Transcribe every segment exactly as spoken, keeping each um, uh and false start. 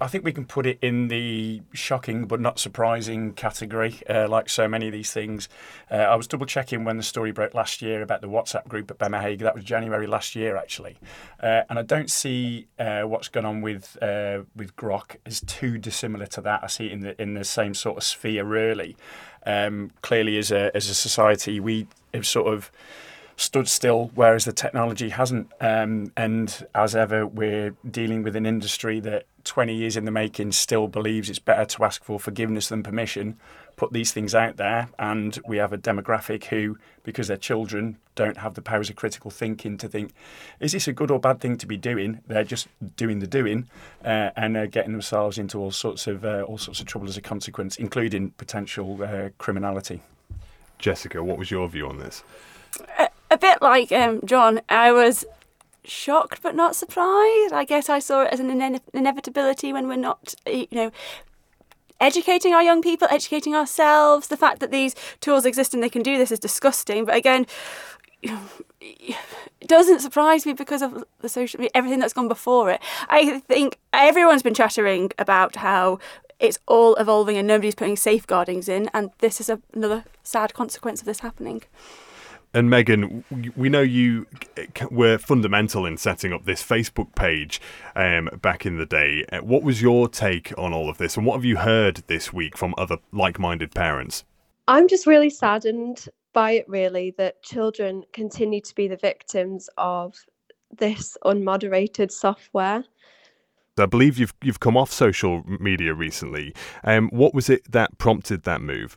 I think we can put it in the shocking but not surprising category, uh, like so many of these things. Uh, I was double checking when the story broke last year about the WhatsApp group at Bemahague. That was January last year, actually. Uh, and I don't see uh, what's going on with uh, with Grok as too dissimilar to that. I see it in the in the same sort of sphere, really. Um, clearly, as a as a society, we have sort of stood still, whereas the technology hasn't. Um, and as ever, we're dealing with an industry that twenty years in the making still believes it's better to ask for forgiveness than permission, put these things out there. And we have a demographic who, because they're children, don't have the powers of critical thinking to think, is this a good or bad thing to be doing? They're just doing the doing uh, and uh, getting themselves into all sorts of uh, all sorts of trouble as a consequence, including potential uh, criminality. Jessica, what was your view on this? A, a bit like um, John, I was shocked but not surprised. I guess I saw it as an ine- inevitability when we're not, you know, educating our young people, educating ourselves. The fact that these tools exist and they can do this is disgusting. But again, it doesn't surprise me because of the social media, everything that's gone before it. I think everyone's been chattering about how it's all evolving and nobody's putting safeguardings in, and this is a, another sad consequence of this happening. And Megan, we know you were fundamental in setting up this Facebook page um, back in the day. What was your take on all of this, and what have you heard this week from other like-minded parents? I'm just really saddened by it, really, that children continue to be the victims of this unmoderated software. I believe you've you've come off social media recently. Um, what was it that prompted that move?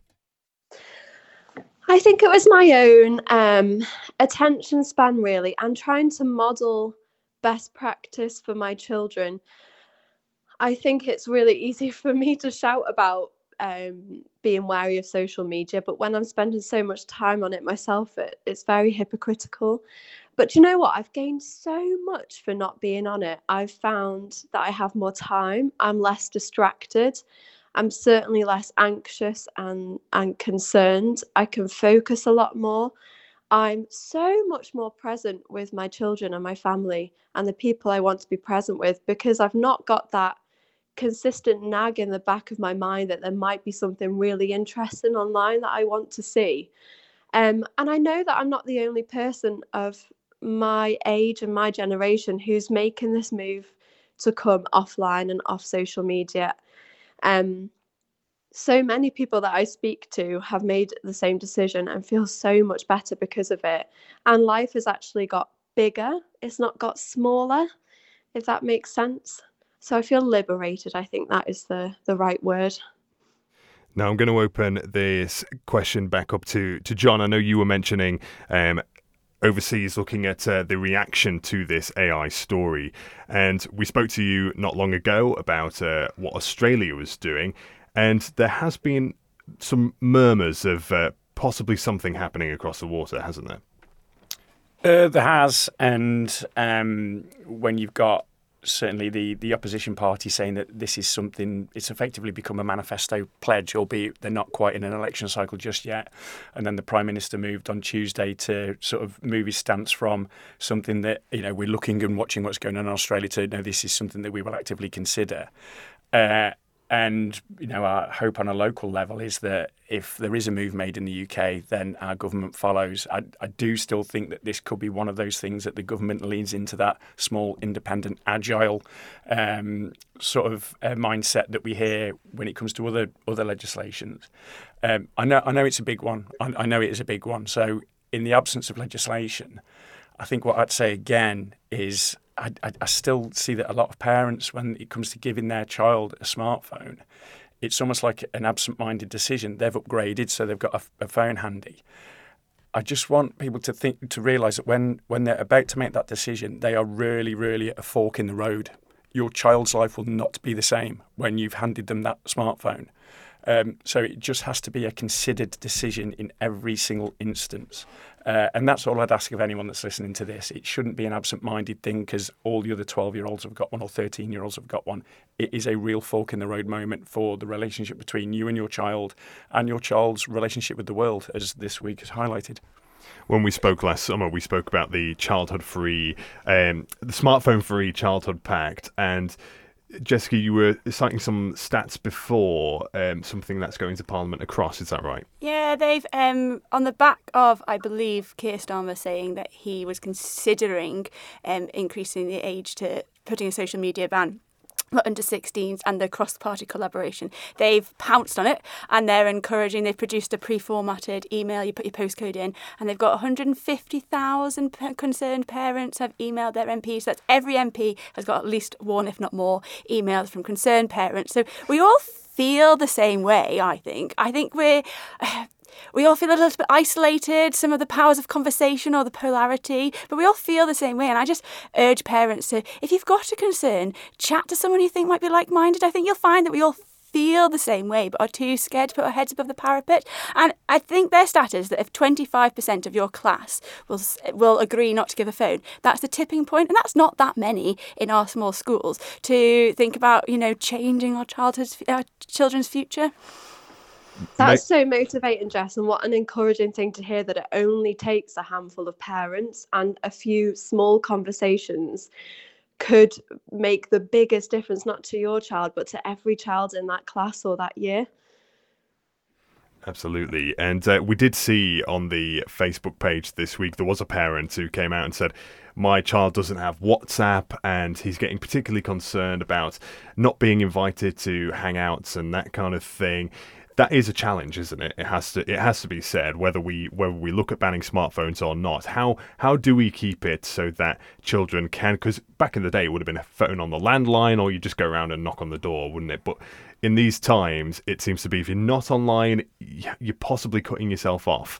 I think it was my own um, attention span, really, and trying to model best practice for my children. I think it's really easy for me to shout about um, being wary of social media, but when I'm spending so much time on it myself, it, it's very hypocritical. But you know what? I've gained so much for not being on it. I've found that I have more time. I'm less distracted. I'm certainly less anxious and, and concerned. I can focus a lot more. I'm so much more present with my children and my family and the people I want to be present with, because I've not got that consistent nag in the back of my mind that there might be something really interesting online that I want to see. Um, and I know that I'm not the only person of my age and my generation who's making this move to come offline and off social media. Um, so many people that I speak to have made the same decision and feel so much better because of it. And life has actually got bigger. It's not got smaller, if that makes sense. So I feel liberated. I think that is the, the right word. Now I'm going to open this question back up to, to John. I know you were mentioning um, overseas looking at uh, the reaction to this A I story. And we spoke to you not long ago about uh, what Australia was doing. And there has been some murmurs of uh, possibly something happening across the water, hasn't there? Uh, there has. And um, when you've got certainly the, the opposition party saying that this is something, it's effectively become a manifesto pledge, albeit they're not quite in an election cycle just yet. And then the Prime Minister moved on Tuesday to sort of move his stance from something that, you know, we're looking and watching what's going on in Australia to, no, this is something that we will actively consider. Uh, And, you know, our hope on a local level is that if there is a move made in the U K, then our government follows. I, I do still think that this could be one of those things that the government leans into that small, independent, agile um, sort of uh, mindset that we hear when it comes to other other legislations. Um, I know I know it's a big one. I, I know it is a big one. So in the absence of legislation, I think what I'd say again is I, I, I still see that a lot of parents, when it comes to giving their child a smartphone, it's almost like an absent-minded decision. They've upgraded, so they've got a, a phone handy. I just want people to think, to realise that when, when they're about to make that decision, they are really, really at a fork in the road. Your child's life will not be the same when you've handed them that smartphone. Um, so it just has to be a considered decision in every single instance. Uh, and that's all I'd ask of anyone that's listening to this. It shouldn't be an absent-minded thing because all the other twelve-year-olds have got one or thirteen-year-olds have got one. It is a real fork-in-the-road moment for the relationship between you and your child and your child's relationship with the world, as this week has highlighted. When we spoke last summer, we spoke about the childhood-free, um, the smartphone-free childhood pact, and Jessica, you were citing some stats before, um, something that's going to Parliament across, is that right? Yeah, they've, um, on the back of, I believe, Keir Starmer saying that he was considering um, increasing the age to putting a social media ban for under sixteens and the cross-party collaboration. They've pounced on it and they're encouraging, they've produced a pre-formatted email, you put your postcode in, and they've got one hundred fifty thousand concerned parents have emailed their M Ps. That's every M P has got at least one, if not more, emails from concerned parents. So we all feel the same way, I think. I think we're... Uh, We all feel a little bit isolated, some of the powers of conversation or the polarity, but we all feel the same way. And I just urge parents to, if you've got a concern, chat to someone you think might be like-minded. I think you'll find that we all feel the same way, but are too scared to put our heads above the parapet. And I think their stat is that if twenty-five percent of your class will will agree not to give a phone, that's the tipping point. And that's not that many in our small schools to think about, you know, changing our childhood's, our children's future. That's so motivating, Jess, and what an encouraging thing to hear that it only takes a handful of parents and a few small conversations could make the biggest difference, not to your child, but to every child in that class or that year. Absolutely. And uh, we did see on the Facebook page this week, there was a parent who came out and said, my child doesn't have WhatsApp and he's getting particularly concerned about not being invited to hangouts and that kind of thing. That is a challenge, isn't it? It has to it has to be said, whether we whether we look at banning smartphones or not. How how do we keep it so that children can, because back in the day it would have been a phone on the landline or you just go around and knock on the door, wouldn't it? But in these times, it seems to be if you're not online, you're possibly cutting yourself off.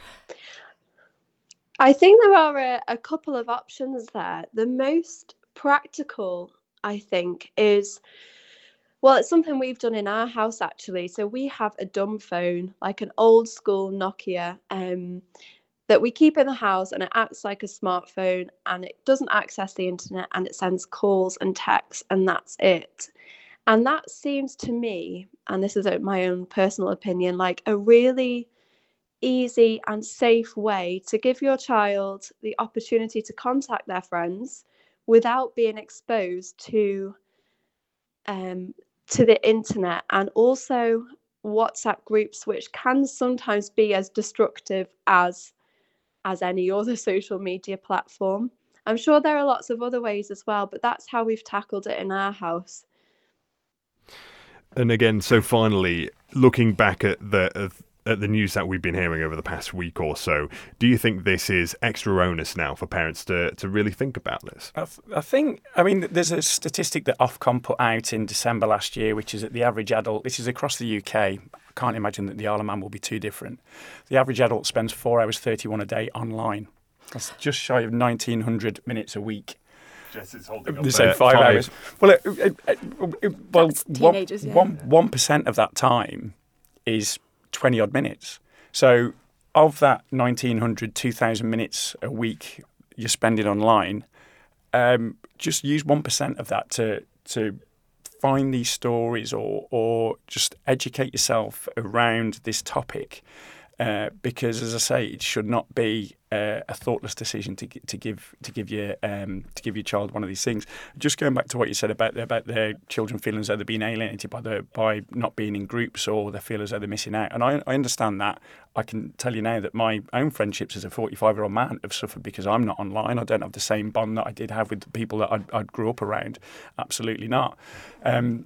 I think there are a, a couple of options there. The most practical, I think, is... Well, it's something we've done in our house, actually. So we have a dumb phone, like an old school Nokia, um, that we keep in the house, and it acts like a smartphone and it doesn't access the internet and it sends calls and texts, and that's it. And that seems to me, and this is my own personal opinion, like a really easy and safe way to give your child the opportunity to contact their friends without being exposed to um to the internet, and also WhatsApp groups, which can sometimes be as destructive as as any other social media platform. I'm sure there are lots of other ways as well, but that's how we've tackled it in our house. And again, so finally, looking back at the uh, at the news that we've been hearing over the past week or so, do you think this is extra onus now for parents to, to really think about this? I, th- I think, I mean, there's a statistic that Ofcom put out in December last year, which is that the average adult, this is across the U K, I can't imagine that the Isle of Man will be too different. The average adult spends four hours thirty-one a day online. That's just shy of nineteen hundred minutes a week. Jess is holding up They say five, five hours. Well, it, it, it, it, well, teenagers, one, yeah. one, one percent of that time is twenty odd minutes. So of that nineteen hundred, two thousand minutes a week you're spending online, um, just use one percent of that to to find these stories or or just educate yourself around this topic. Uh, because, as I say, it should not be uh, a thoughtless decision to to give to give your um, to give your child one of these things. Just going back to what you said about about their children feeling as though they're being alienated by the by not being in groups, or they feel as though they're missing out. And I, I understand that. I can tell you now that my own friendships as a forty-five-year-old man have suffered because I'm not online. I don't have the same bond that I did have with the people that I, I grew up around. Absolutely not. Um,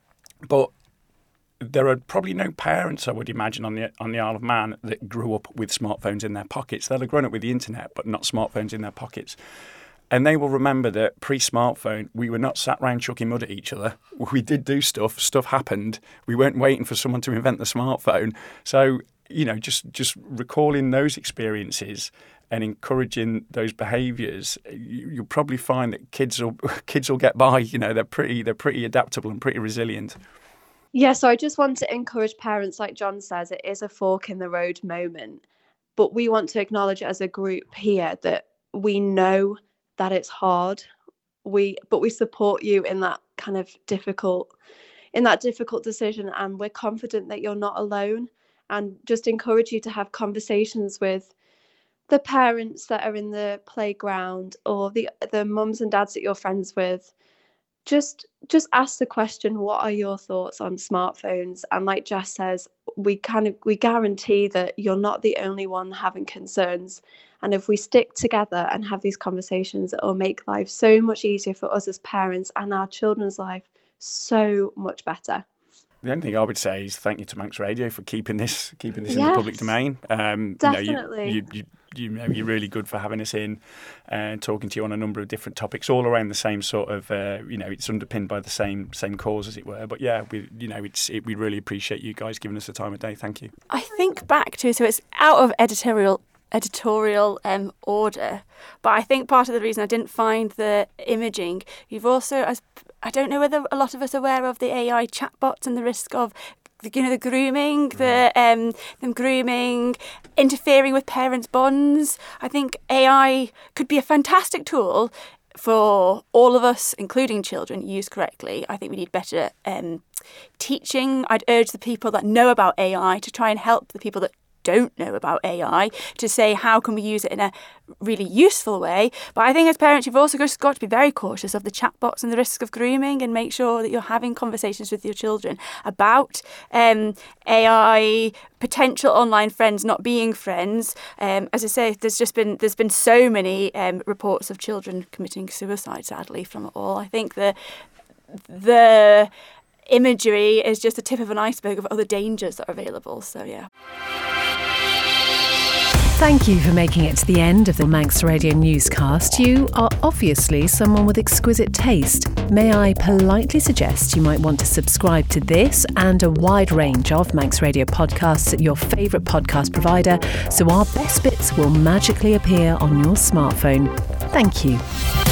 but there are probably no parents, I would imagine, on the on the Isle of Man that grew up with smartphones in their pockets. They'll have grown up with the internet, but not smartphones in their pockets. And they will remember that pre-smartphone, we were not sat round chucking mud at each other. We did do stuff. Stuff happened. We weren't waiting for someone to invent the smartphone. So, you know, just just recalling those experiences and encouraging those behaviours, you, you'll probably find that kids will kids will get by. You know, they're pretty they're pretty adaptable and pretty resilient. Yeah, so I just want to encourage parents, like John says, it is a fork in the road moment, but we want to acknowledge it as a group here that we know that it's hard. We, but we support you in that kind of difficult, in that difficult decision, and we're confident that you're not alone, and just encourage you to have conversations with the parents that are in the playground or the the mums and dads that you're friends with, just just ask the question, what are your thoughts on smartphones? And like Jess says, we kind of we guarantee that you're not the only one having concerns. And if we stick together and have these conversations, it will make life so much easier for us as parents and our children's life so much better. The only thing I would say is thank you to Manx Radio for keeping this keeping this yes, in the public domain. Um, definitely. You know, you, you, you, you know, you're really good for having us in and talking to you on a number of different topics, all around the same sort of, uh, you know, it's underpinned by the same same cause, as it were. But yeah, we, you know, it's it, we really appreciate you guys giving us the time of day. Thank you. I think back to, so it's out of editorial editorial um, order, but I think part of the reason I didn't find the imaging, you've also, as I don't know whether a lot of us are aware of the A I chatbots and the risk of, you know, the grooming, the um, them grooming, interfering with parents' bonds. I think A I could be a fantastic tool for all of us, including children, used correctly. I think we need better um, teaching. I'd urge the people that know about A I to try and help the people that don't know about A I to say how can we use it in a really useful way. But I think as parents you've also just got to be very cautious of the chatbots and the risk of grooming, and make sure that you're having conversations with your children about um, A I, potential online friends not being friends. Um, as I say, there's just been there's been so many um, reports of children committing suicide, sadly, from it all. I think the the imagery is just the tip of an iceberg of other dangers that are available. So yeah. Thank you for making it to the end of the Manx Radio newscast. You are obviously someone with exquisite taste. May I politely suggest you might want to subscribe to this and a wide range of Manx Radio podcasts at your favourite podcast provider, so our best bits will magically appear on your smartphone. Thank you.